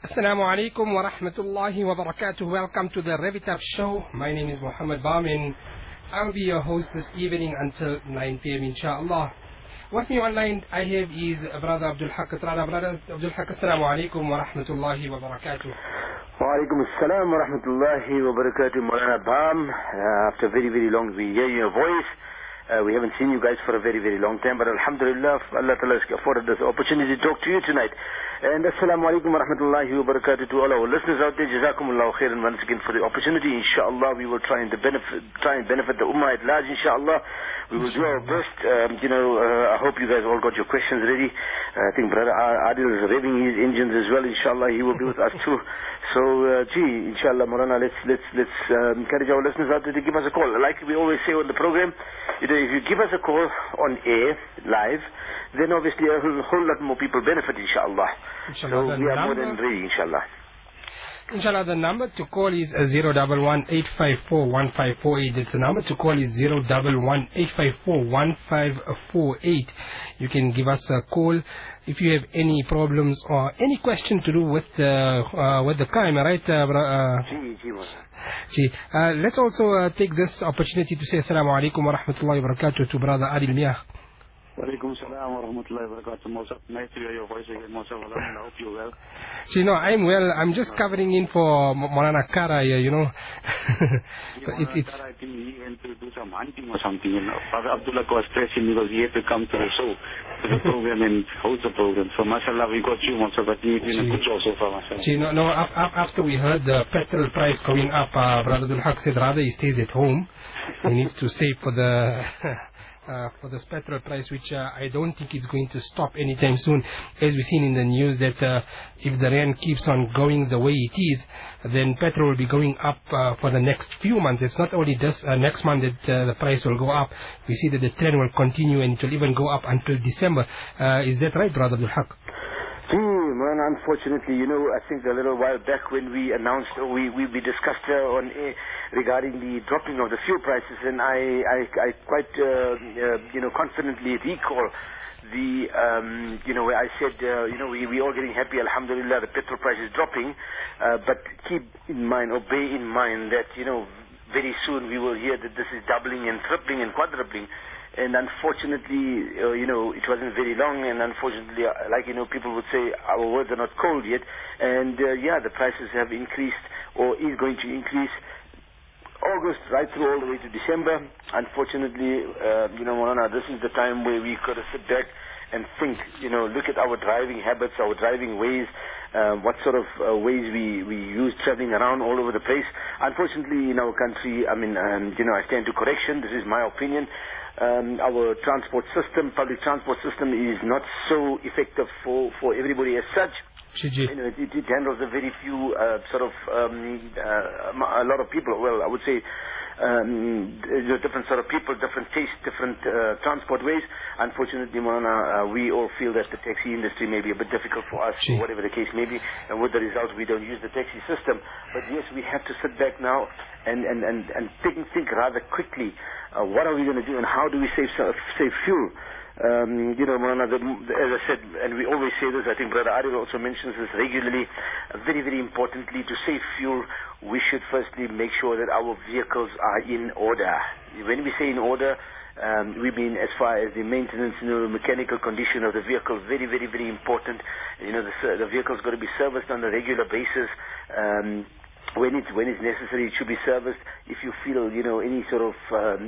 Assalamu alaikum wa rahmatullahi wa barakatuh. Welcome to the Revitap Show. My name is Muhammad Bamin. I'll be your host this evening until 9 p.m. inshallah. With me online I have is Brother Abdul Haq. Brother Abdul Haq, Assalamu alaikum wa rahmatullahi wa barakatuh. Wa alaikum assalam wa rahmatullahi wa barakatuh, Maulana Bam. After very, very long we hear your voice. We haven't seen you guys for a very, very long time, but alhamdulillah, Allah Ta'ala has afforded us the opportunity to talk to you tonight. And assalamu alaikum wa rahmatullahi wa barakatuh to all our listeners out there. Jazakumullahu khairan once again for the opportunity. Inshallah, we will try and benefit the ummah at large, inshallah. We will do our best. I hope you guys all got your questions ready. I think Brother Adil is revving his engines as well, inshallah. He will be with us too. So, inshallah, Maulana, let's encourage our listeners out there to give us a call. Like we always say on the program, if you give us a call on air, live, then obviously a whole lot more people benefit, inshallah. So we are more than ready, inshallah. Inshallah, the number to call is 011-854-1548. That's the number to call is 011-854-1548. You can give us a call if you have any problems or any question to do with the crime, right? Let's also take this opportunity to say Assalamu alaikum wa rahmatullahi wa barakatuh to Brother Adil Miah. Wa alaikum salam wa rahmatullahi wa barakatuh. Nice to hear your voice again, Mosaf. I hope you're well. I'm well. I'm just covering in for Maulana Kara here, it's Kara, I think he went to do some hunting or something. Father Abdullah was stressing because he had to come to the show, to the program and host the program. So mashallah, we got you, Mosaf, but you've been a good show so far, mashallah. After we heard the petrol price going up, Brother Abdul Haq said rather he stays at home. He needs to save for this petrol price, which I don't think is going to stop anytime soon. As we've seen in the news that if the rand keeps on going the way it is, then petrol will be going up for the next few months. It's not only this next month that the price will go up. We see that the trend will continue and it will even go up until December. Is that right, Brother Abdul Haq? Unfortunately, I think a little while back when we announced, we discussed on air regarding the dropping of the fuel prices, and I quite, confidently recall where I said, we all getting happy, alhamdulillah, the petrol price is dropping, but keep in mind, or bear in mind that, very soon we will hear that this is doubling and tripling and quadrupling. And unfortunately, it wasn't very long, and unfortunately, people would say, our words are not cold yet. And the prices have increased, or is going to increase, August right through all the way to December. Unfortunately, Maulana, this is the time where we got to sit back and think, look at our driving habits, our driving ways, what sort of ways we use traveling around all over the place. Unfortunately, in our country, I stand to correction. This is my opinion. Our transport system, public transport system, is not so effective for everybody as such. It handles a very few a lot of people. Well, I would say different sort of people, different tastes, different transport ways. Unfortunately, Maulana, we all feel that the taxi industry may be a bit difficult for us, or whatever the case may be, and with the result we don't use the taxi system. But yes, we have to sit back now and think rather quickly. What are we going to do, and how do we save fuel? Maulana, as I said, and we always say this, I think Brother Adil also mentions this regularly, very, very importantly, to save fuel, we should firstly make sure that our vehicles are in order. When we say in order, we mean as far as the maintenance, mechanical condition of the vehicle, very, very, very important. The vehicle's got to be serviced on a regular basis. When it's necessary, it should be serviced. If you feel, any sort of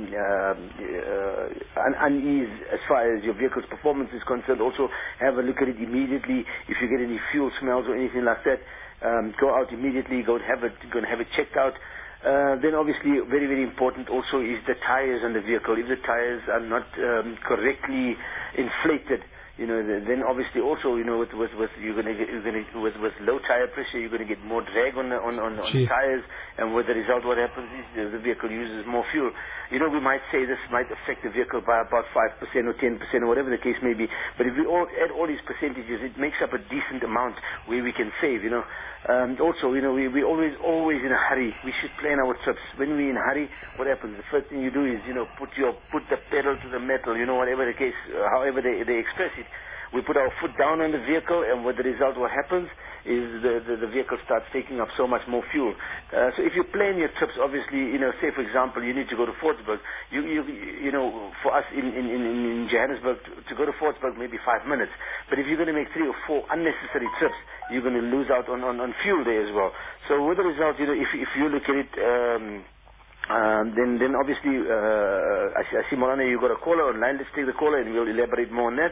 unease as far as your vehicle's performance is concerned, also have a look at it immediately. If you get any fuel smells or anything like that, go out immediately, go and have it checked out. Then obviously, very, very important also is the tires on the vehicle. If the tires are not correctly inflated, then obviously also, with low tire pressure, you're going to get more drag on tires, and with the result, what happens is the vehicle uses more fuel. We might say this might affect the vehicle by about 5% or 10% or whatever the case may be, but if we add all these percentages, it makes up a decent amount where we can save. Also, we always in a hurry. We should plan our trips. When we're in a hurry, what happens? The first thing you do is, put the pedal to the metal, whatever the case, however they express it. We put our foot down on the vehicle, and with the result, what happens is the vehicle starts taking up so much more fuel. So if you plan your trips, obviously, say for example, you need to go to Fordsburg. You know, for us in Johannesburg, to go to Fordsburg maybe 5 minutes. But if you're going to make 3 or 4 unnecessary trips, you're going to lose out on fuel there as well. So with the result, if you look at it, then obviously, I see Maulana, you got a caller online. Let's take the caller and we'll elaborate more on that.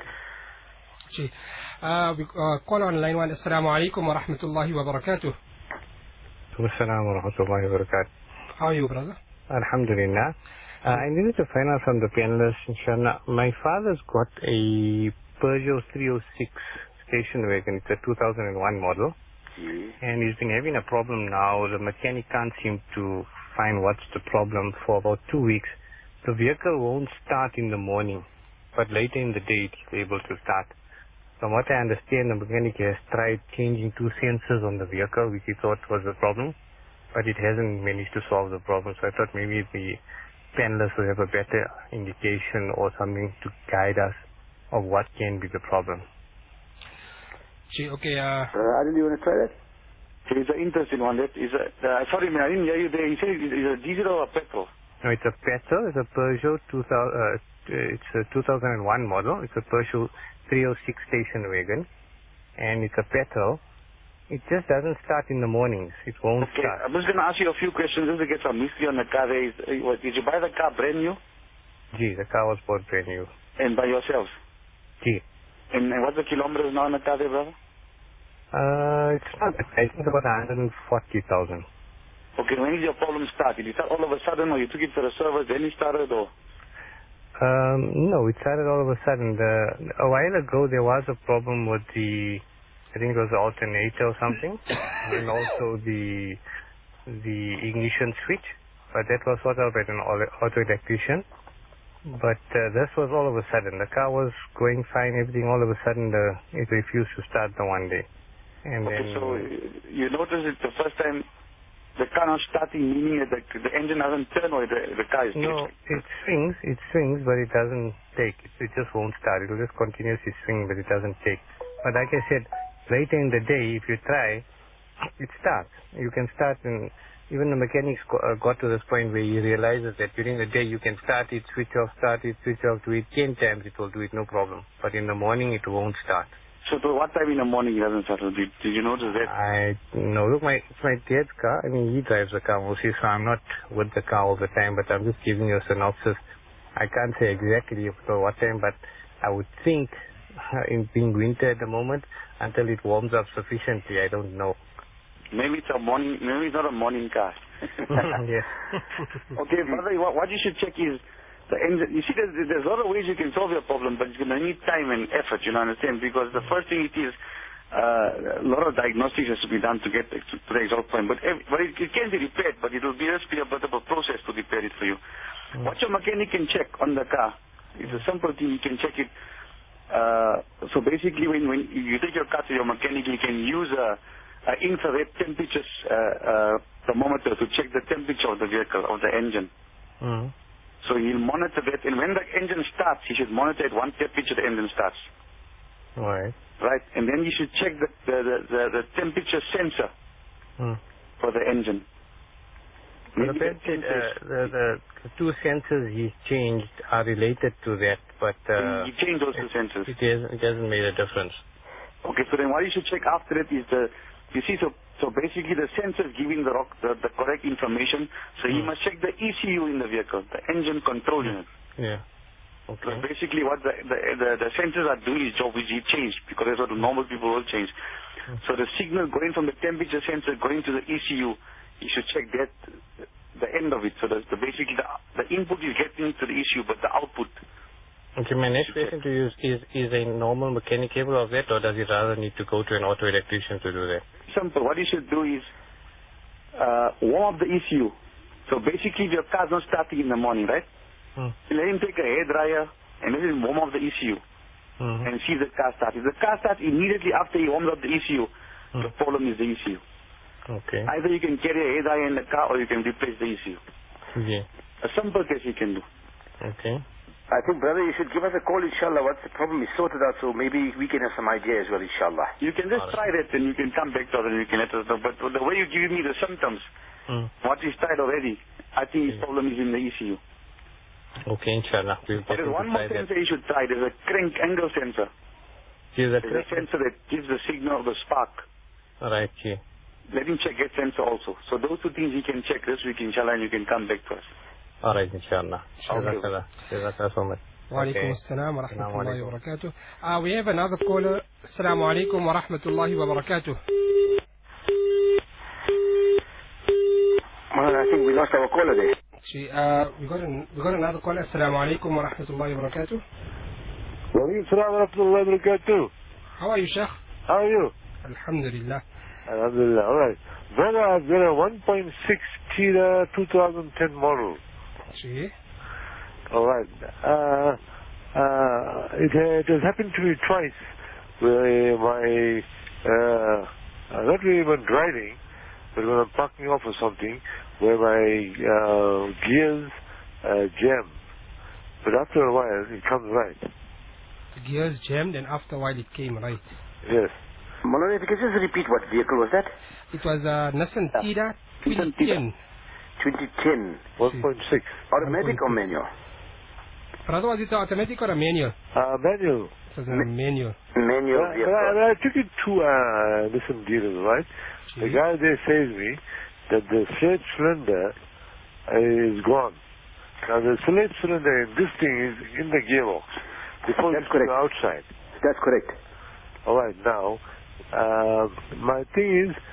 Caller on line 1. Assalamu alaikum wa rahmatullahi wa barakatuh. Assalamu wa rahmatullahi wa barakatuh. How are you, brother? Alhamdulillah. I needed to find out from the panelists, inshallah. My father's got a Peugeot 306 station wagon. It's a 2001 model. And he's been having a problem now. The mechanic can't seem to find what's the problem for about 2 weeks. The vehicle won't start in the morning, but later in the day it's able to start. From what I understand, the mechanic has tried changing 2 sensors on the vehicle, which he thought was the problem, but it hasn't managed to solve the problem. So I thought maybe the panelists will have a better indication or something to guide us of what can be the problem. Okay. Adil, you want to try that? It's an interesting one. Sorry, man, I didn't hear you there. You said it's a diesel or a petrol? No, it's a petrol. It's a Peugeot 2000. It's a 2001 model. It's a Peugeot 306 station wagon, and it's a petrol. It just doesn't start in the mornings. It won't start. I'm just going to ask you a few questions just to get some mystery on the car. Did you buy the car brand new? Gee, the car was bought brand new. And by yourselves? Gee. And what's the kilometers now on the car there, brother? It's not. I think it's about 140,000. Okay, when did your problem start? Did you start all of a sudden, or you took it to the service, then it started, or? No, it started all of a sudden. A while ago, there was a problem with I think it was the alternator or something, and also the ignition switch. But that was sorted out by an auto electrician. But this was all of a sudden. The car was going fine, everything. All of a sudden, it refused to start the one day. And okay, then, so you noticed it the first time. The car not starting, meaning that the engine doesn't turn, or the car is... No, it swings, but it doesn't take. It just won't start. It will just continuously swing, but it doesn't take. But like I said, later in the day, if you try, it starts. You can start, and even the mechanics got to this point where he realizes that during the day you can start it, switch off, start it, switch off, do it 10 times, it will do it, no problem. But in the morning, it won't start. So to what time in the morning it doesn't start? Did you notice that? No, look, it's my dad's car. I mean, he drives the car mostly, so I'm not with the car all the time, but I'm just giving you a synopsis. I can't say exactly for what time, but I would think in being winter at the moment, until it warms up sufficiently, I don't know. Maybe it's not a morning car. Yes. Okay, brother, what you should check is the engine. You see, there's a lot of ways you can solve your problem, but it's going to need time and effort, you understand? Because the first thing it is, a lot of diagnostics has to be done to get to the exalt point. But it can be repaired, but it will just be a bit of a process to repair it for you. What your mechanic can check on the car, it's a simple thing, you can check it. So basically, when you take your car to your mechanic, you can use a infrared temperature thermometer to check the temperature of the vehicle, of the engine. So he'll monitor that, and when the engine starts, he should monitor at what temperature the engine starts. Right. Right, and then you should check the temperature sensor for the engine. The 2 sensors he changed are related to that, but he changed those 2 sensors. It hasn't made a difference. Okay, so then what you should check after it is so basically the sensor is giving the correct information. So he must check the ECU in the vehicle, the engine control unit. Yeah. Okay. So basically what the sensors are doing is job which he changed, because that's what the normal people will change. So the signal going from the temperature sensor going to the ECU, you should check that, the end of it. So basically the input is getting to the ECU, but the output. Okay, my next question to you is a normal mechanic capable of that, or does it rather need to go to an auto electrician to do that? Simple. What you should do is warm up the ECU. So basically, if your car's not starting in the morning, right? Let him take a hairdryer and let him warm up the ECU and see the car start. If the car starts immediately after he warms up the ECU, the problem is the ECU. Okay. Either you can carry a hairdryer in the car, or you can replace the ECU. Yeah. A simple test you can do. Okay. I think, brother, you should give us a call, inshallah, once the problem is sorted out, so maybe we can have some idea as well, inshallah. You can just try that and you can come back to us and you can let us know. But the way you give me the symptoms, what is tried already, I think his problem is in the ECU. Okay, inshallah. There's one more sensor you should try. There's a crank angle sensor. There's a sensor that gives the signal of the spark. Right, yeah. Let him check that sensor also. So those two things he can check this week, inshallah, and you can come back to us. All right, inshallah. Jazakallah so much. Wa alaikum assalam wa rahmatullahi wa barakatuh. We have another caller. Assalamu alaikum wa rahmatullahi wa barakatuh. Well, I think we lost our caller there. We got another caller. Assalamu alaikum wa rahmatullahi wa barakatuh. Wa alaikum assalam wa rahmatullahi wa barakatuh. How are you, Sheikh? How are you? Alhamdulillah. Alhamdulillah. All right. Brother, I've got a 1.6 Tida 2010 model. See? All right. It has happened to me twice where not really when driving, but when I'm parking off or something, where my gears jam. But after a while, it comes right. The gears jammed and after a while it came right. Yes. Malone, if you can just repeat, what vehicle was that? It was a Nissan Tida 2010. 2010. 1.6. Automatic or manual? Brother, was it automatic or a manual? Manual. It was a manual. Manual vehicle. I took it to Nissan dealers, right? The guy there says me that the slate cylinder is gone. Now the slate cylinder in this thing is in the gearbox. Before it's on the outside. That's correct. All right, now, my thing is,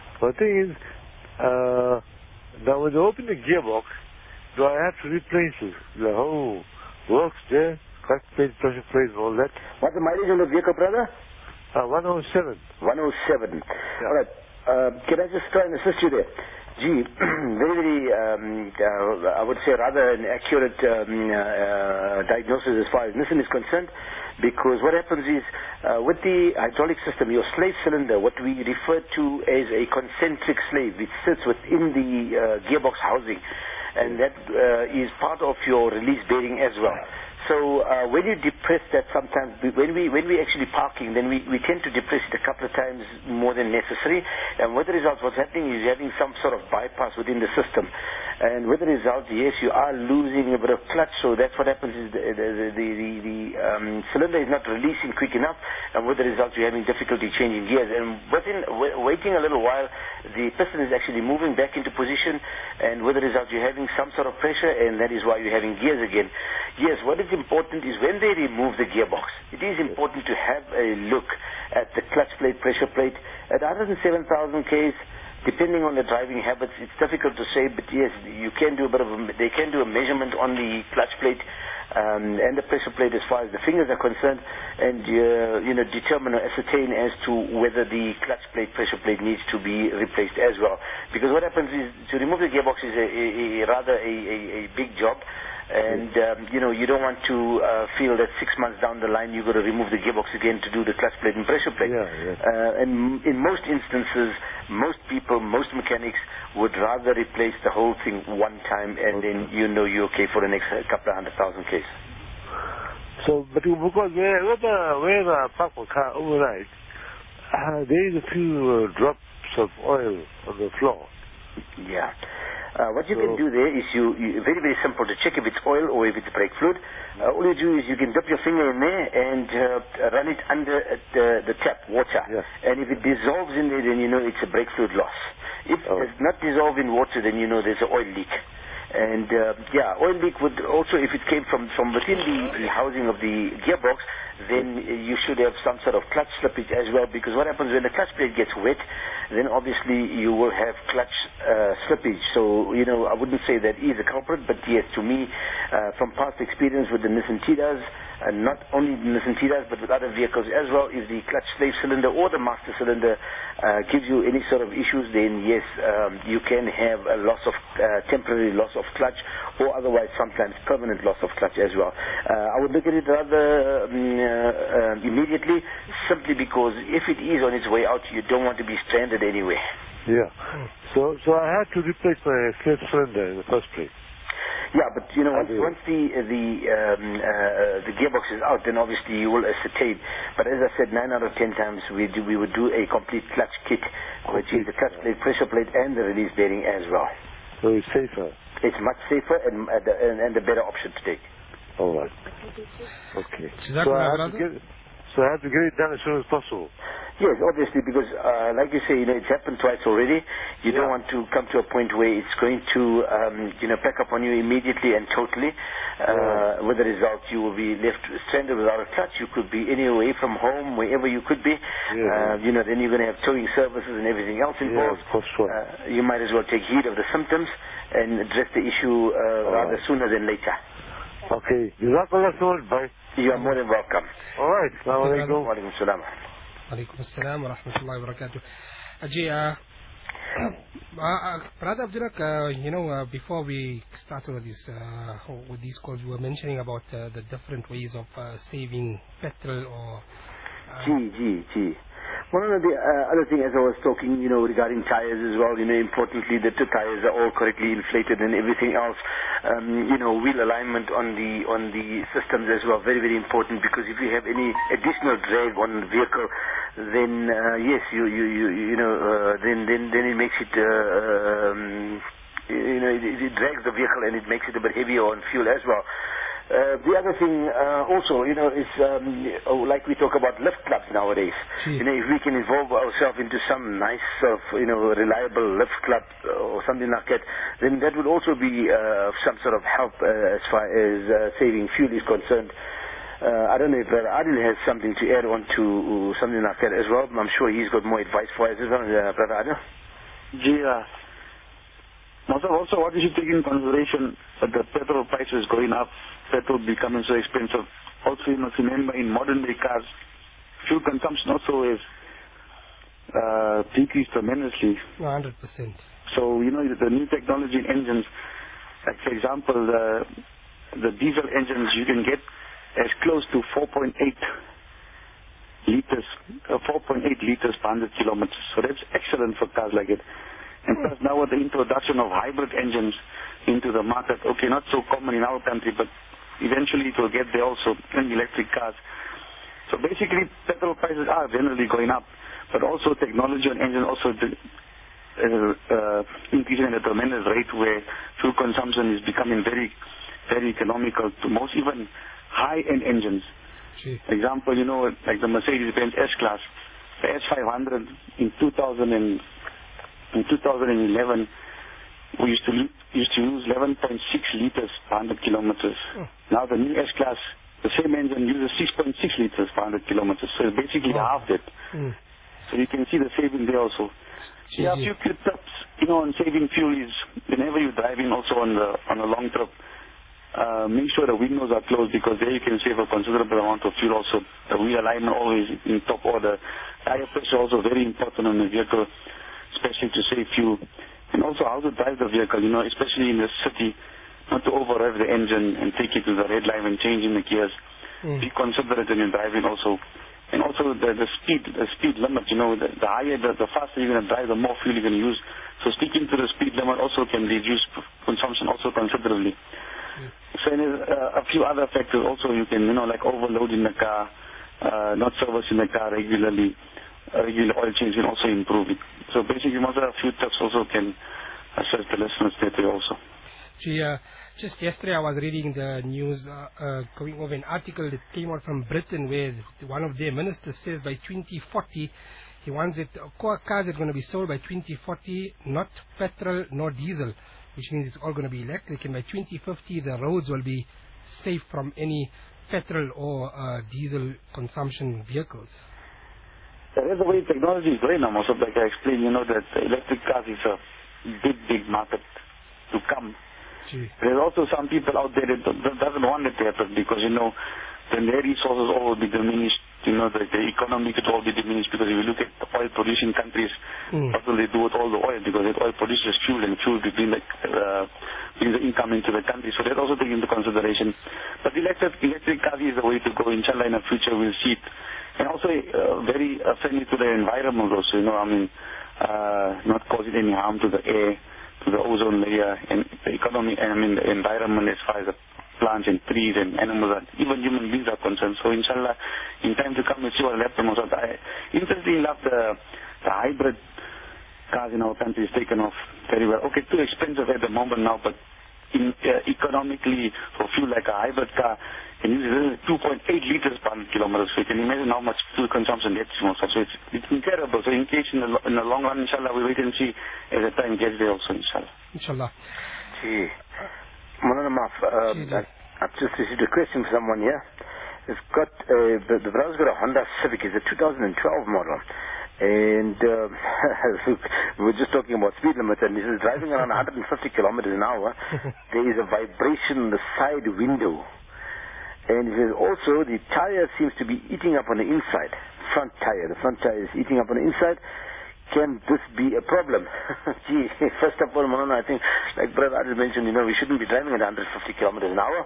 now when you open the gearbox, do I have to replace it? The whole works there, clutch plate, pressure plate, and all that. What's the mileage on the vehicle, brother? 107. 107. Yeah. All right. Can I just try and assist you there? Gee, very, I would say rather an accurate diagnosis as far as Nissan is concerned, because what happens is, with the hydraulic system, your slave cylinder, what we refer to as a concentric slave, which sits within the gearbox housing, and that is part of your release bearing as well. So when you depress that, sometimes when we actually parking, then we tend to depress it a couple of times more than necessary, and with the result, what's happening is you're having some sort of bypass within the system, and with the result, yes, you are losing a bit of clutch. So that's what happens is the cylinder is not releasing quick enough, and with the result, you're having difficulty changing gears. And waiting a little while, the piston is actually moving back into position, and with the result, you're having some sort of pressure, and that is why you're having gears again. Yes, what is important is when they remove the gearbox, it is important to have a look at the clutch plate, pressure plate. At 107,000 Ks, depending on the driving habits, it's difficult to say, but yes, you can do they can do a measurement on the clutch plate and the pressure plate as far as the fingers are concerned, and determine or ascertain as to whether the clutch plate, pressure plate needs to be replaced as well. Because what happens is, to remove the gearbox is rather a big job. And, you don't want to feel that 6 months down the line you've got to remove the gearbox again to do the clutch plate and pressure plate. And in most instances, most people, most mechanics would rather replace the whole thing one time, and then you're okay for the next couple of 100,000 Ks. So, but because where the park my car overnight, there is a few drops of oil on the floor. Yeah. What you can do there is very, very simple to check if it's oil or if it's brake fluid. All you do is you can dip your finger in there and run it under the tap, water. Yes. And if it dissolves in there, then you know it's a brake fluid loss. If it's not dissolved in water, then you know there's an oil leak. And oil leak would also, if it came from within the housing of the gearbox, then you should have some sort of clutch slippage as well, because what happens when the clutch plate gets wet, then obviously you will have clutch slippage. So, I wouldn't say that is a culprit, but yes, to me, from past experience with the Nissan Tidas, and not only the Nissan Tidas, but with other vehicles as well, if the clutch slave cylinder or the master cylinder gives you any sort of issues, then yes, you can have a temporary loss of clutch, or otherwise sometimes permanent loss of clutch as well. I would look at it rather immediately, simply because if it is on its way out, you don't want to be stranded anywhere. Yeah. So I had to replace my slave cylinder in the first place. Yeah, but you know, once the gearbox is out, then obviously you will ascertain. But as I said, 9 out of 10 times we would do a complete clutch kit, which is the clutch plate, pressure plate, and the release bearing as well. So it's safer. It's much safer and a better option to take. All right. Okay. So I have to get it done as soon as possible. Yes, obviously, because like you say, you know, it's happened twice already. You don't want to come to a point where it's going to, you know, pack up on you immediately and totally. With the result, you will be left stranded without a clutch. You could be anywhere away from home, wherever you could be. You know, then you're going to have towing services and everything else involved. Yeah, for sure. You might as well take heed of the symptoms and address the issue rather sooner than later. Okay. Jazakallah so much, bye. You are more than welcome. All right. Assalamu alaikum. Wa alaikum salam. Alaikum assalam wa rahmatullahi wa barakatuh. Ajay, Brother Abdullah, you know, before we started with these calls, we were mentioning about the different ways of saving petrol or... Gee. One of the other thing, as I was talking, you know, regarding tires as well, you know, importantly, the two tires are all correctly inflated and everything else. You know, wheel alignment on the systems as well, very, very important, because if you have any additional drag on the vehicle, then yes, you know, then it makes it, you know, it drags the vehicle and it makes it a bit heavier on fuel as well. The other thing also, you know, is like we talk about lift clubs nowadays. You know, if we can involve ourselves into some nice, you know, reliable lift club or something like that, then that would also be some sort of help as far as saving fuel is concerned. I don't know if Brother Adil has something to add on to something like that as well. I'm sure he's got more advice for us as well, Brother Adil. Yeah. Also, what you should take in consideration that the petrol price is going up, petrol becoming so expensive. Also, you must remember in modern day cars, fuel consumption also is decreased tremendously. 100%. So, you know, the new technology in engines, like for example, the diesel engines, you can get as close to 4.8 liters per 100 kilometers. So that's excellent for cars like it. And plus now with the introduction of hybrid engines into the market, okay, not so common in our country, but eventually it will get there also in electric cars. So basically petrol prices are generally going up, but also technology on engine also increasing at a tremendous rate where fuel consumption is becoming very, very economical to most even high-end engines. Example, you know, like the Mercedes-Benz S-Class, the S500 in 2011, we used to use 11.6 liters per 100 kilometers. Now the new S-Class, the same engine uses 6.6 liters per 100 kilometers. So it's basically half that. So you can see the saving there also. Yeah, a few quick tips, you know, on saving fuel is whenever you're driving also on a long trip, make sure the windows are closed, because there you can save a considerable amount of fuel also. The wheel alignment always in top order. Tire pressure also very important on the vehicle, especially to save fuel. And also how to drive the vehicle, you know, especially in the city, not to over-rev the engine and take it to the red line when changing the gears. Be considerate when you're driving also. And also the speed limit, you know, the higher, the faster you're going to drive, the more fuel you're going to use. So sticking to the speed limit also can reduce consumption also considerably. So there's a few other factors also you can, you know, like overloading the car, not servicing the car regularly. Regular oil change can also improve it. So basically, most of a few tips also can assist the listeners there also. Just yesterday I was reading the news going over an article that came out from Britain where one of their ministers says by 2040 he wants it, cars are going to be sold by 2040, not petrol nor diesel, which means it's all going to be electric, and by 2050 the roads will be safe from any petrol or diesel consumption vehicles. That is the way technology is going now. Also, like I explained, you know, that electric cars is a big market to come. There's also some people out there that doesn't want it to happen, because, you know, then their resources all will be diminished. You know, the economy could all be diminished, because if you look at the oil-producing countries, what will they do with all the oil? Because that oil produces fuel, and fuel brings the income into the country. So that also taken into consideration. But electric cars is the way to go. Inshallah, in the future we'll see it. And also very friendly to the environment also, you know, I mean, not causing any harm to the air, to the ozone layer and the economy, the environment as far as the plants and trees and animals, and even human beings are concerned. So inshallah, in time to come, we'll see what will happen. Interestingly enough, the hybrid cars in our country is taken off very well. Okay, too expensive at the moment now, but economically, for fuel like a hybrid car, can use 2.8 liters per 100 kilometers. So you can imagine how much fuel consumption that's also. So it's incredible. So in case in the long run, inshallah, we wait and see as the time gets there also, inshallah. Inshallah. Gee. Maulana Maaf, I've just received a question from someone here. It's got, the brother's got a Honda Civic. It's a 2012 model. And we were just talking about speed limits, and this is driving around 150 kilometers an hour. There is a vibration in the side window. And he says also the tire seems to be eating up on the inside. Front tire. The front tire is eating up on the inside. Can this be a problem? Gee, first of all, Maulana, I think, like Brother Adil mentioned, we shouldn't be driving at 150 kilometers an hour.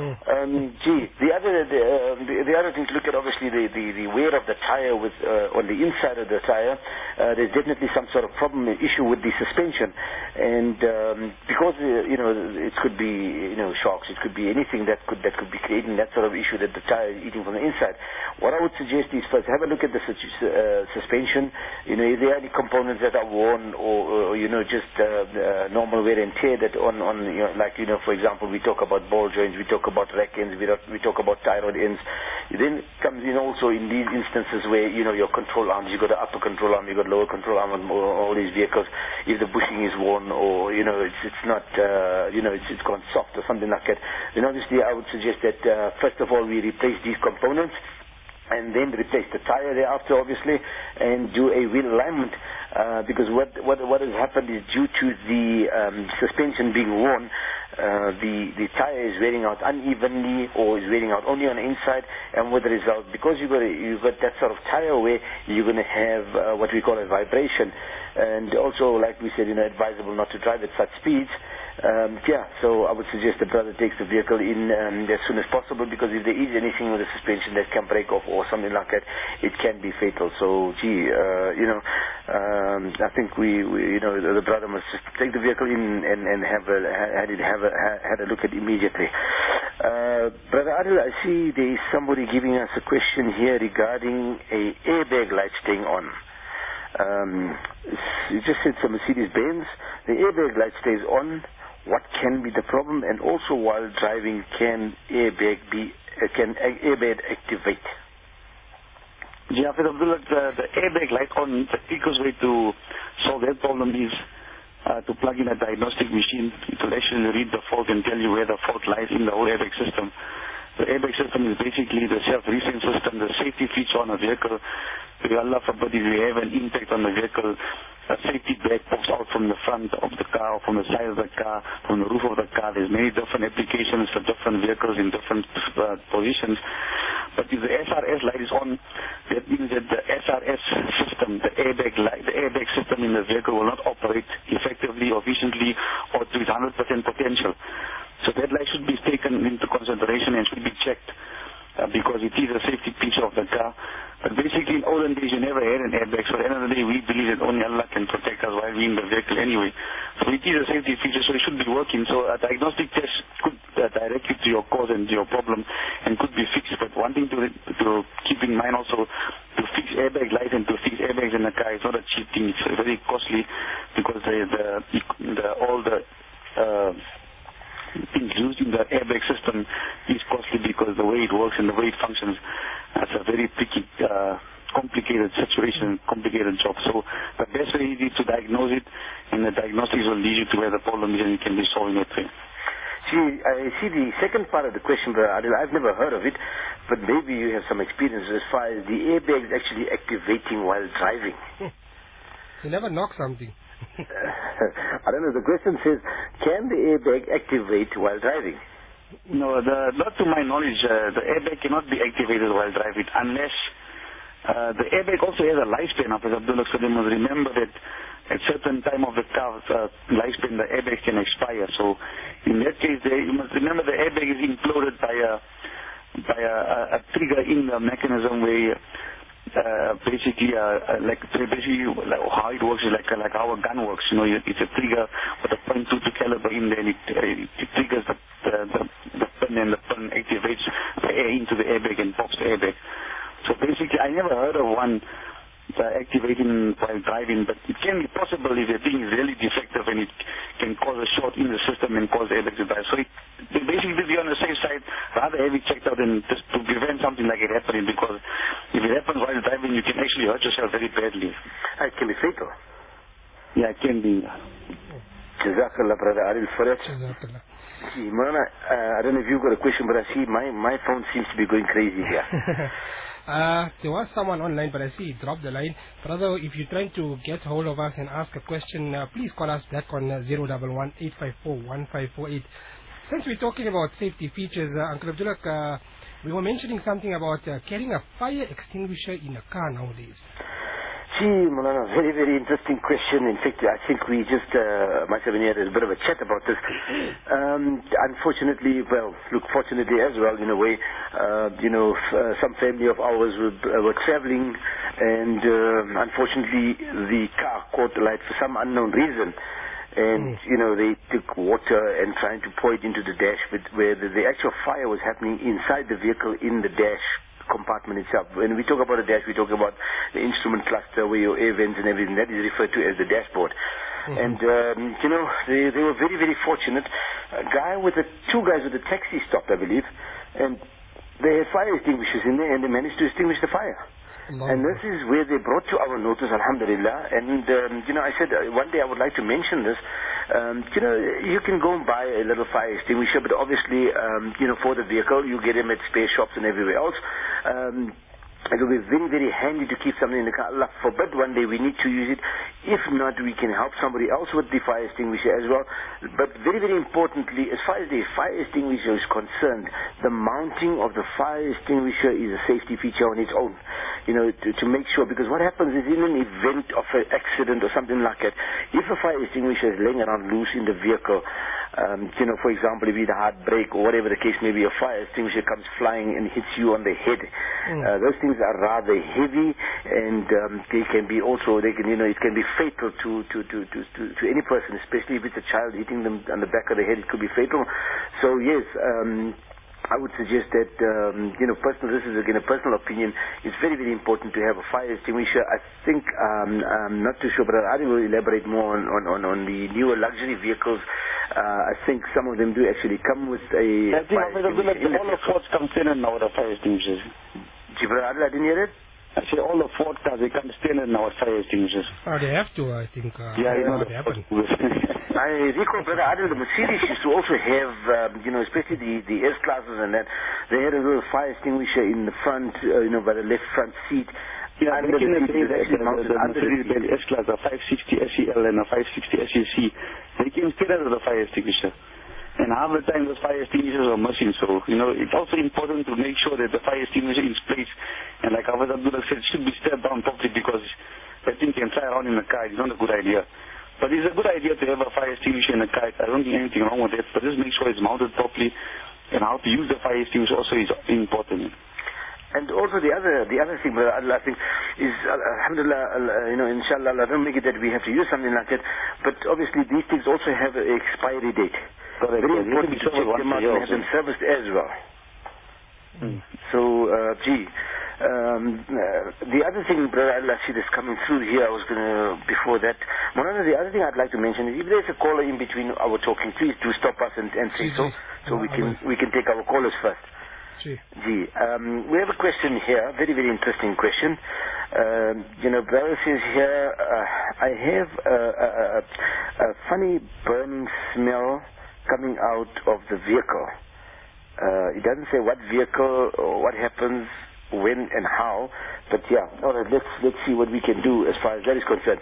The other thing to look at, obviously, the wear of the tire with on the inside of the tire. There's definitely some sort of problem, issue with the suspension, and because it could be shocks, it could be anything that could be creating that sort of issue that the tire is eating from the inside. What I would suggest is first have a look at the suspension. If there are any components that are worn or just normal wear and tear that on for example, we talk about ball joints, we talk about rack ends, we talk about tie rod ends. It then comes in also in these instances where your control arms, you got the upper control arm, you got lower control arm on all these vehicles. If the bushing is worn or it's not it's gone soft or something like that, then obviously I would suggest that first of all we replace these components, and then replace the tire thereafter, obviously, and do a wheel alignment, because what has happened is due to the suspension being worn, the tire is wearing out unevenly or is wearing out only on the inside, and with the result, because you've got that sort of tire wear, you're going to have what we call a vibration, and also, like we said, advisable not to drive at such speeds. So I would suggest the brother takes the vehicle in as soon as possible, because if there is anything with the suspension that can break off or something like that, it can be fatal. So, I think the brother must just take the vehicle in and have a look at it immediately. Brother Adil, I see there is somebody giving us a question here regarding a airbag light staying on. You just said some Mercedes-Benz, the airbag light stays on. What can be the problem? And also, while driving, can airbag activate? Yeah, Abdullah, the airbag light on, the quickest way to solve that problem is to plug in a diagnostic machine. It will actually read the fault and tell you where the fault lies in the whole airbag system. The airbag system is basically the self-reset system, the safety feature on a vehicle. Allah forbid, if you have an impact on the vehicle, a safety bag pops out from the front of the car, or from the side of the car, from the roof of the car. There's many different applications for different vehicles in different positions. But if the SRS light is on, that means that the SRS system, the airbag system in the vehicle will not operate effectively, efficiently, or to its 100% potential. So that light should be taken into consideration and should be checked, because it is a safety feature of the car. But basically, in olden days, you never had an airbag. So at the end of the day, we believe that only Allah can protect us while we're in the vehicle anyway. So it is a safety feature, so it should be working. So a diagnostic test could direct you to your cause and to your problem and could be fixed. But one thing to keep in mind also, to fix airbag lights and to fix airbags in the car is not a cheap thing. It's very costly, because all the things used in the airbag system is costly, because the way it works and the way it functions, it's a very tricky, complicated situation, complicated job. So the best way is to diagnose it, and the diagnostics will lead you to where the problem is, and you can be solving it. See, I see the second part of the question, Brother Adil. I've never heard of it, but maybe you have some experience as far as the airbag is actually activating while driving. You never knock something. I don't know. The question says, can the airbag activate while driving? No, not to my knowledge. The airbag cannot be activated while driving unless the airbag also has a lifespan. Abdullah, so you must remember that at certain time of the car's lifespan, the airbag can expire. So in that case, you must remember the airbag is imploded by a trigger in the mechanism where basically like how it works is like how a gun works. You know, it's a trigger with a .22 caliber in there, and it triggers the pin, and the pin activates the air into the airbag and pops the airbag. So basically, I never heard of one activating while driving, but it can be possible if the thing is really defective and it can cause a short in the system and cause the airbag to die. So basically, to be on the safe side, rather have it checked out and just to prevent something like it happening, because if it happens while driving, you can actually hurt yourself very badly. It can be fatal. Yeah, it can be. Jazakallah, brother Adil, for that. Jazakallah. See, Mulana, I don't know if you've got a question, but I see my phone seems to be going crazy here. There was someone online, but I see he dropped the line. Brother, if you're trying to get hold of us and ask a question, please call us back on 011-854-1548. Since we're talking about safety features, Uncle Abdullah, we were mentioning something about carrying a fire extinguisher in a car nowadays. Gee, Mulana, very, very interesting question. In fact, I think we just must have had a bit of a chat about this. Unfortunately, well, look, fortunately as well, in a way, some family of ours were traveling, and unfortunately the car caught the light for some unknown reason. And, they took water and trying to pour it into the dash, where the actual fire was happening inside the vehicle in the dash compartment itself. When we talk about a dash, we talk about the instrument cluster where your air vents and everything, that is referred to as the dashboard. And, they were very, very fortunate. Two guys with a taxi stopped, I believe, and they had fire extinguishers in there, and they managed to extinguish the fire. And this is where they brought to our notice, alhamdulillah. And, I said one day I would like to mention this. You can go and buy a little fire extinguisher, but obviously, for the vehicle, you get them at spare shops and everywhere else. It will be very, very handy to keep something in the car. Allah forbid one day we need to use it. If not, we can help somebody else with the fire extinguisher as well. But very, very importantly, as far as the fire extinguisher is concerned, the mounting of the fire extinguisher is a safety feature on its own. To make sure, because what happens is in an event of an accident or something like that, if a fire extinguisher is laying around loose in the vehicle, for example, if you hit a hard brake or whatever the case may be, a fire extinguisher comes flying and hits you on the head. Those things are rather heavy, and it can be fatal to any person, especially if it's a child hitting them on the back of the head. It could be fatal. So yes, I would suggest that, this is again a personal opinion, it's very, very important to have a fire extinguisher. I think, I'm not too sure, but I will elaborate more on the newer luxury vehicles. I think some of them do actually come with a fire extinguisher. All the Fords come standard now with a fire extinguisher. Jibril Adil, I didn't hear it? I say all the Ford cars, they come standard now with fire extinguishers. Oh, they have to, I think. What happened. I recall, brother Adil, the Mercedes used to also have, especially the S-classes and that, they had a little fire extinguisher in the front, by the left front seat. Yeah, back in the day, the S-Class, a 560 SEL and a 560 SEC, they came standard with a fire extinguisher. And half the time those fire extinguishers are missing. So, it's also important to make sure that the fire extinguisher is placed. And like Abdullah said, it should be stepped down properly, because that thing can fly around in the car. It's not a good idea. But it's a good idea to have a fire extinguisher in the car. I don't think anything wrong with that. But just make sure it's mounted properly. And how to use the fire extinguisher also is important. And also the other thing, brother Adil, I think, is, alhamdulillah, inshallah, I don't make it that we have to use something like that. But obviously these things also have an expiry date. Correct. Very important to check them out and have them serviced as well. So, the other thing, brother Adil, I see this coming through here, before that, Monana, the other thing I'd like to mention is, if there's a caller in between our talking, please do stop us and say so we can take our callers first. We have a question here, very, very interesting question. Brother says here, I have a funny burning smell coming out of the vehicle. It doesn't say what vehicle or what happens, when and how, but yeah, all right, let's see what we can do as far as that is concerned.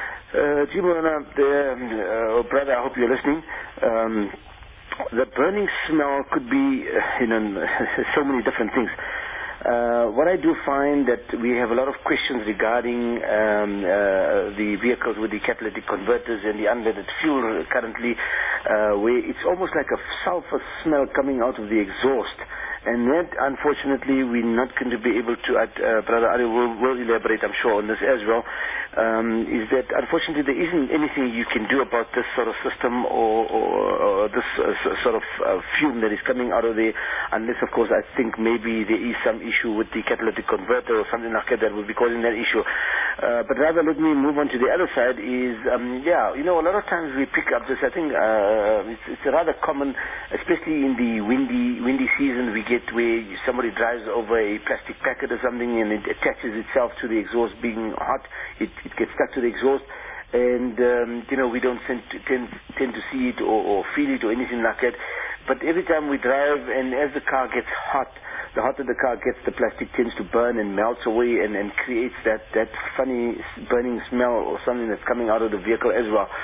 Brother, I hope you're listening. The burning smell could be, so many different things. What I do find that we have a lot of questions regarding the vehicles with the catalytic converters and the unleaded fuel currently, where it's almost like a sulfur smell coming out of the exhaust. And that, unfortunately, we're not going to be able to, Brother Ari will elaborate, I'm sure, on this as well, is that, unfortunately, there isn't anything you can do about this sort of system or this sort of fume that is coming out of there, unless, of course, I think maybe there is some issue with the catalytic converter or something like that will be causing that issue. But rather, let me move on to the other side is, a lot of times we pick up this, I think it's rather common, especially in the windy season, we get where somebody drives over a plastic packet or something and it attaches itself to the exhaust being hot. It gets stuck to the exhaust, and we don't tend to see it or feel it or anything like that. But every time we drive, and as the car gets hot, the hotter the car gets, the plastic tends to burn and melts away and creates that funny burning smell or something that's coming out of the vehicle as well.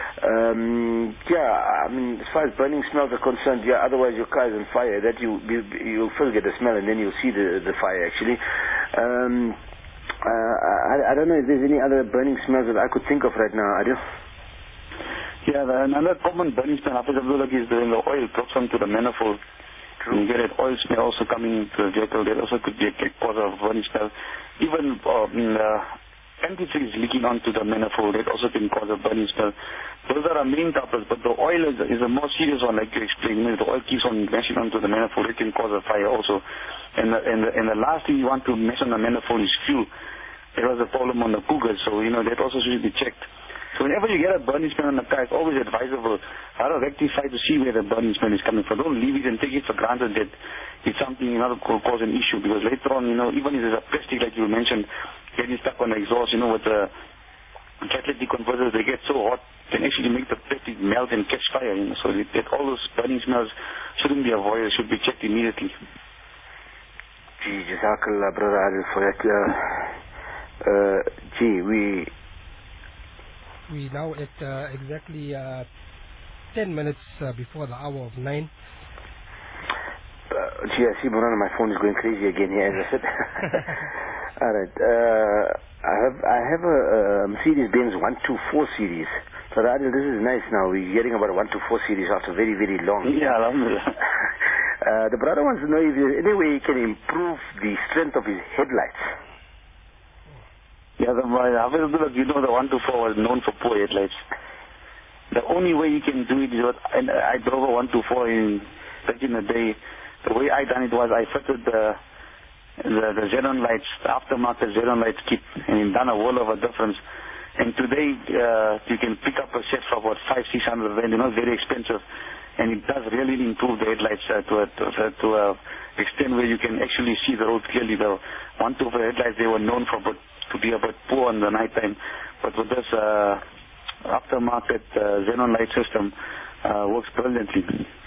As far as burning smells are concerned, otherwise your car is on fire. That you'll first get the smell and then you'll see the fire actually. I don't know if there's any other burning smells that I could think of right now, Adil. Yeah, another common burning smell is when the oil drops onto the manifold. True. You get that oil smell also coming into the vehicle. That also could be a cause of burning smell. Even antifreeze leaking onto the manifold, that also can cause a burning smell. Those are our main culprits, but the oil is a more serious one, like you explained. If the oil keeps on meshing onto the manifold, it can cause a fire also. And the last thing you want to mesh on the manifold is fuel. There was a problem on the Cougar, so that also should be checked. So whenever you get a burning smell on the car, it's always advisable how to rectify to see where the burning smell is coming from. Don't leave it and take it for granted that it's something could cause an issue, because later on, even if there's a plastic like you mentioned, getting stuck on the exhaust, with the catalytic converters, they get so hot, can actually make the plastic melt and catch fire. So that all those burning smells shouldn't be avoided, should be checked immediately. Gee, Jazakallah, Brother Adil, for that. We now at exactly 10 minutes before the hour of 9. I see Murana, my phone is going crazy again here, as I said. Alright, I have a Mercedes-Benz 124 series. So Adil, this is nice now. We're getting about a 124 series after very, very long. Yeah, alhamdulillah. The brother wants to know if there's any way he can improve the strength of his headlights. Yeah, the 124 was known for poor headlights. The only way you can do it is and I drove a 124 back in the day. The way I done it was I fitted the xenon lights, the aftermarket xenon lights kit, and it done a world of a difference. And today you can pick up a set for about 500-600 rand, very expensive, and it does really improve the headlights to a extent where you can actually see the road clearly. The 124 headlights, they were known to be a bit poor in the night time, but with this aftermarket xenon light system, works brilliantly.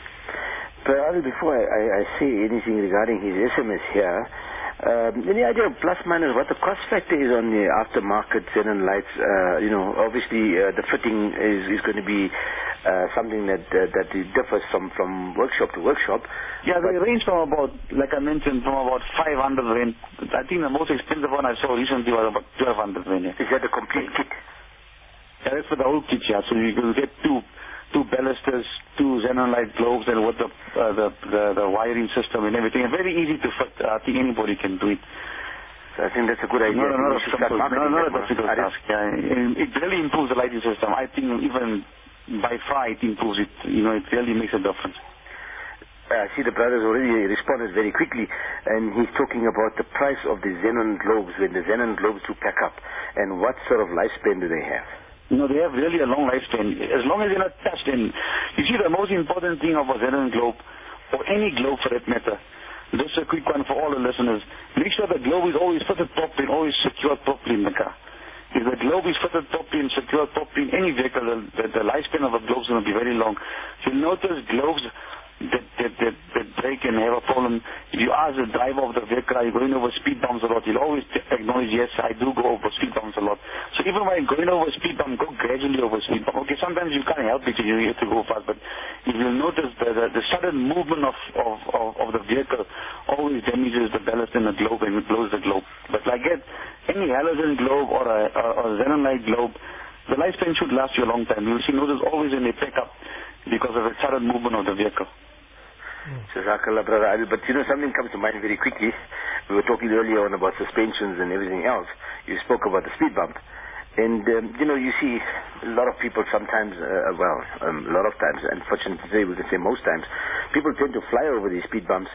But before I say anything regarding his SMS here, any idea plus minus what the cost factor is on the aftermarket xenon lights? Obviously the fitting is going to be something that differs from workshop to workshop. Yeah, they range from about, like I mentioned, from about 500 rand. I think the most expensive one I saw recently was about 1200 rand. Is that the complete kit? Yeah, that's for the whole kit, yeah. So you will get two balusters, two xenon light globes, and with the wiring system and everything. And very easy to fit. I think anybody can do it. So I think that's a good idea. Not a difficult task. Yeah. It really improves the lighting system. I think even by far it improves it. It really makes a difference. I see the brothers already responded very quickly, and he's talking about the price of the xenon globes when the xenon globes do pack up, and what sort of lifespan do they have? They have really a long lifespan, as long as they're not touched. And you see, the most important thing of a xenon globe, or any globe for that matter, this is a quick one for all the listeners, make sure the globe is always fitted properly and always secured properly in the car. If the globe is fitted properly and secured properly in any vehicle, the lifespan of a globe is going to be very long. You'll notice globes that break and have a problem. If you ask the driver of the vehicle, are you going over speed bumps a lot? He'll always acknowledge, yes, I do go over speed bumps a lot. So even when you're going over speed bump, go gradually over speed bump. Okay, sometimes you can't help it, you have to go fast, but if you'll notice the sudden movement of the vehicle always damages the ballast in the globe and it blows the globe. But like any halogen globe or a xenon light globe, the lifespan should last you a long time. You'll see, notice always when they pick up because of the sudden movement of the vehicle. Jazakallah, brother Adil. But something comes to mind very quickly. We were talking earlier on about suspensions and everything else. You spoke about the speed bump. And, you see a lot of people sometimes, a lot of times, unfortunately today we can say most times, people tend to fly over these speed bumps.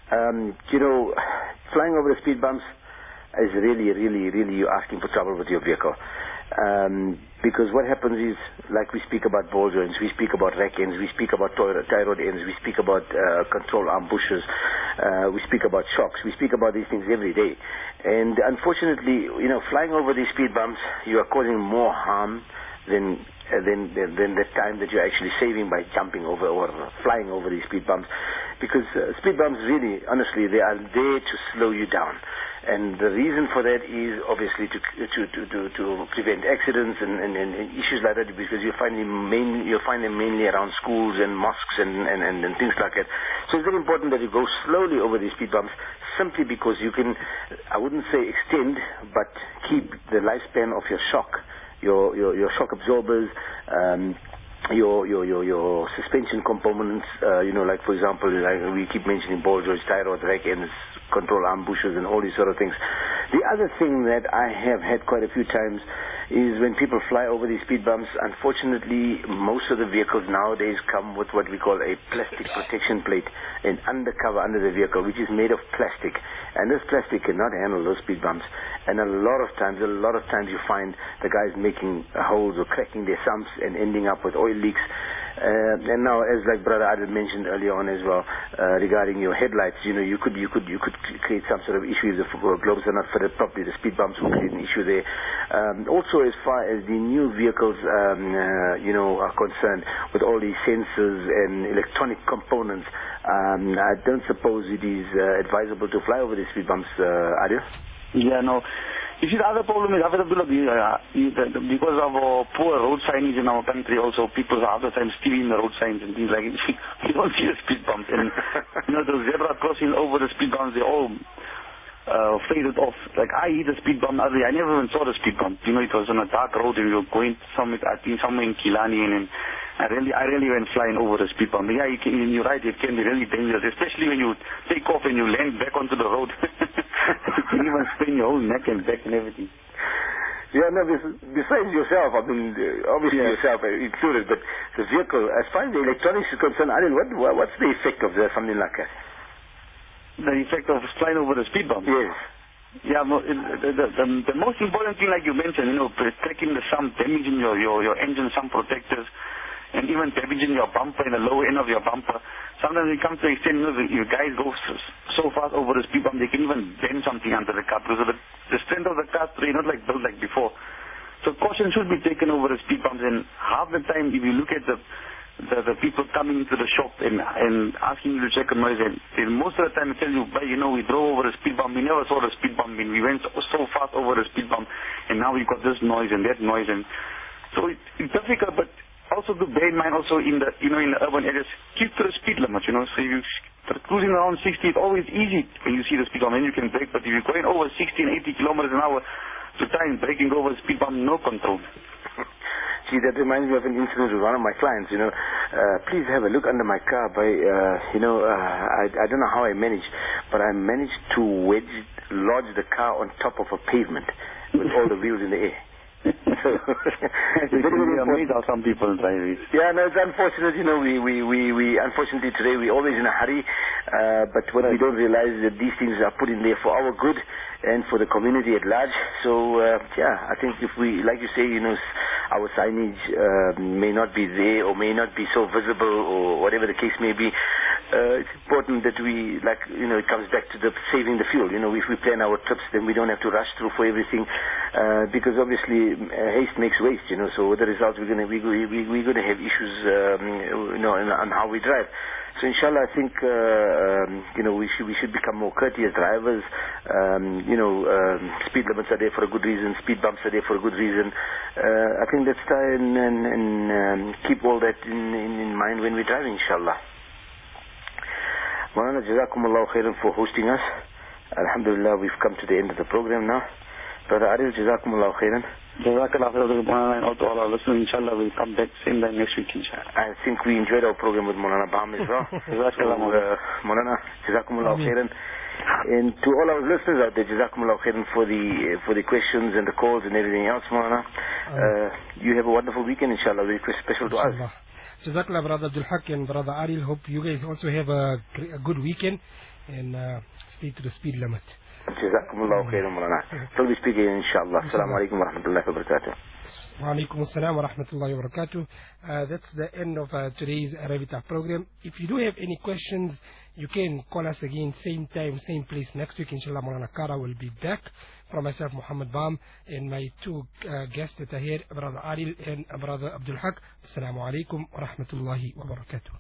Flying over the speed bumps is really, really, really you're asking for trouble with your vehicle. Because what happens is, like we speak about ball joints, we speak about rack ends, we speak about tie rod ends, we speak about control arm bushes, we speak about shocks, we speak about these things every day. And unfortunately, flying over these speed bumps, you are causing more harm than the time that you're actually saving by jumping over or flying over these speed bumps. Because speed bumps really, honestly, they are there to slow you down. And the reason for that is obviously to prevent accidents and issues like that, because you'll find them mainly around schools and mosques and things like that. So it's very important that you go slowly over these speed bumps, simply because you can, I wouldn't say extend, but keep the lifespan of your shock, your shock absorbers, your suspension components, like for example, like we keep mentioning ball joints, tie rods, rack ends, control arm bushes, and all these sort of things. The other thing that I have had quite a few times is when people fly over these speed bumps, unfortunately, most of the vehicles nowadays come with what we call a plastic protection plate, an undercover under the vehicle, which is made of plastic. And this plastic cannot handle those speed bumps. And a lot of times you find the guys making holes or cracking their sumps and ending up with oil leaks. And now, as like Brother Adil mentioned earlier on as well, regarding your headlights, you could create some sort of issue if the globes are not fitted properly. The speed bumps will create an issue there. Also, as far as the new vehicles, are concerned, with all these sensors and electronic components, I don't suppose it is advisable to fly over these speed bumps, Adil? Yeah, no. You see, the other problem is, because of our poor road signage in our country also, people are other times stealing the road signs and things like that. You don't see the speed bumps. And, the zebra crossing over the speed bumps, they all faded off. Like, I hit the speed bump the other day. I never even saw the speed bump. It was on a dark road and we were going somewhere in Kilani, and I really went flying over the speed bump. Yeah, you're right, it can be really dangerous, especially when you take off and you land back onto the road. You can even sprain your whole neck and back and everything. Yeah, no, besides yourself, obviously yourself included, but the vehicle, as far as the electronics is concerned, what's the effect of something like that? The effect of flying over the speed bump? Yes. Yeah, the most important thing, like you mentioned, taking the sump, damaging your engine sump protectors, and even damaging your bumper in the lower end of your bumper. Sometimes it comes to the extent, you guys go so fast over the speed bump, they can even bend something under the car, because of the strength of the car today, not like built like before. So caution should be taken over the speed bumps, and half the time, if you look at the people coming into the shop and asking you to check a noise, and most of the time they tell you, we drove over the speed bump, we never saw the speed bump, and we went so fast over the speed bump, and now we got this noise and that noise. And so it's difficult, but also to bear in mind also in the urban areas, keep to the speed limit, so if you cruising around 60, it's always easy when you see the speed bump, and you can brake, but if you're going over 60 and 80 kilometers an hour, to try and braking over the speed bump, no control. Gee, that reminds me of an incident with one of my clients, please have a look under my car by, I don't know how I managed, but I managed to lodge the car on top of a pavement with all the wheels in the air. It's very amazed how some people drive it. Yeah, no, it's unfortunate, we unfortunately today we're always in a hurry, but what we don't realize is that these things are put in there for our good and for the community at large. So, I think if we, like you say, our signage may not be there or may not be so visible or whatever the case may be, it's important that we, it comes back to the saving the fuel. If we plan our trips, then we don't have to rush through for everything, because obviously haste makes waste, so the result we're going to have issues, on how we drive. So inshallah, I think we should become more courteous drivers. Speed limits are there for a good reason. Speed bumps are there for a good reason. I think let's try and keep all that in mind when we're driving, inshallah. Maulana, Jazakumullahu khairan for hosting us. Alhamdulillah, we've come to the end of the program now. Brother Adil, Jazakumullahu khairan. Jazakallah khair, and all to all our listeners. Inshallah, we'll come back same time next week, inshallah. I think we enjoyed our program with Maulana Baham as well. Jazakallah, Maulana, Jazakumullah khairan. And to all our listeners out there, Jazakumullah khairan for the questions and the calls and everything else, Maulana. You have a wonderful weekend, inshallah. Very special to us. Jazakallah, Brother Abdul Haq and Brother Adil. Hope you guys also have a good weekend and stay to the speed limit. Jazakumullah khairan, Maulana. Till we speak again, inshallah. Assalamu alaikum wa rahmatullahi wa barakatuh. Wa alaikum assalam wa rahmatullahi wa barakatuh. That's the end of today's Arabic program. If you do have any questions, you can call us again, same time, same place next week. Inshallah, Maulana Kara will be back. From myself, Muhammad Bam, and my two guests that are here, Brother Adil and Brother Abdul Haq. Assalamu alaikum wa rahmatullahi wa barakatuh.